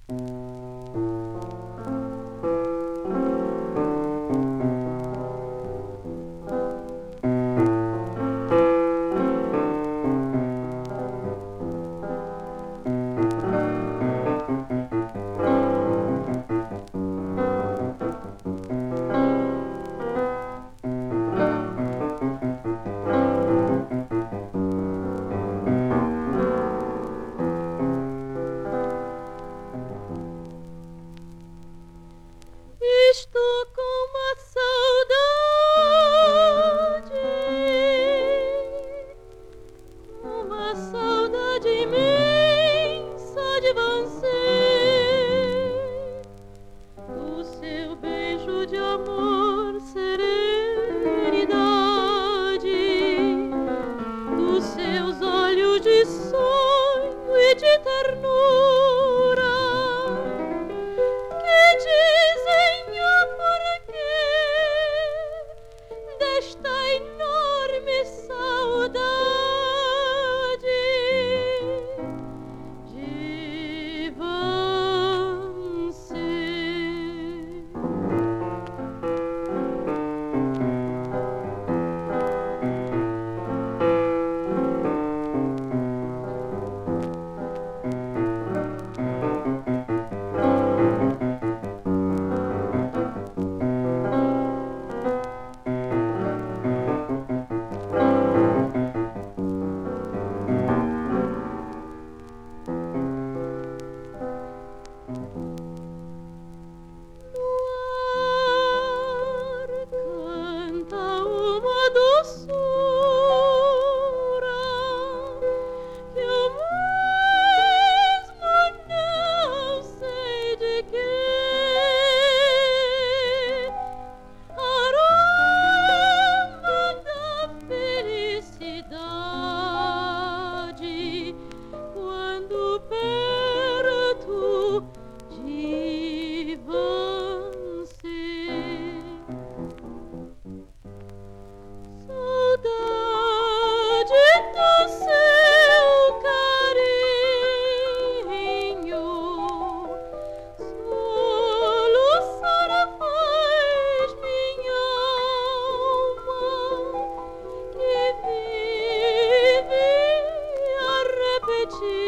Estou com uma saudade imensa de você, do seu beijo de amor, serenidade, dos seus olhos de sonho e de ternura, que dizem o porquê desta enorme saudade de você. Quando perto de você, saudade do seu carinho, soluçar faz minha alma que vive a repetir